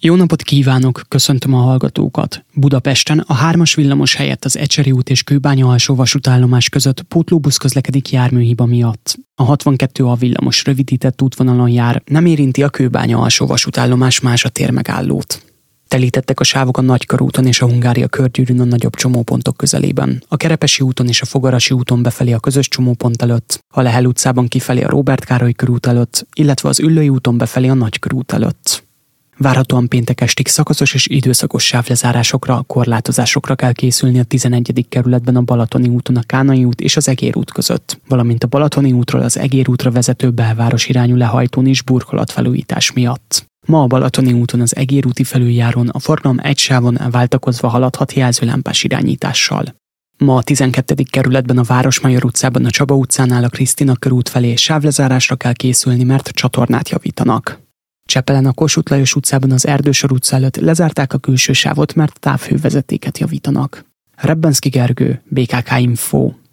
Jó napot kívánok, köszöntöm a hallgatókat! Budapesten a 3-as villamos helyett az Ecseri út és Kőbánya alsó vasútállomás között pótlóbusz közlekedik járműhiba miatt. A 62 a villamos rövidített útvonalon jár, nem érinti a Kőbánya alsó vasútállomás más a térmegállót. Telítettek a sávok a Nagykörúton és a Hungária körgyűrűn a nagyobb csomópontok közelében, a Kerepesi úton és a Fogarasi úton befelé a közös csomópont előtt, a Lehel utcában kifelé a Róbert Károly körút előtt, illetve az Üllői úton befelé a Nagykörút előtt. Várhatóan péntek estig szakaszos és időszakos sávlezárásokra, korlátozásokra kell készülni a 11. kerületben a Balatoni úton a Kánai út és az Egér út között, valamint a Balatoni útról az Egér útra vezető belváros irányú lehajtón is burkolatfelújítás miatt. Ma a Balatoni úton az Egér úti felüljárón a forgalom egy sávon váltakozva haladhat jelzőlámpás irányítással. Ma a 12. kerületben a Városmajor utcában a Csaba utcánál a Krisztina körút felé sávlezárásra kell készülni, mert csatornát javítanak. Csepelen a Kossuth Lajos utcában az Erdősor utca előtt lezárták a külső sávot, mert távhővezetéket javítanak. Rebbenszky Gergő, BKK Info.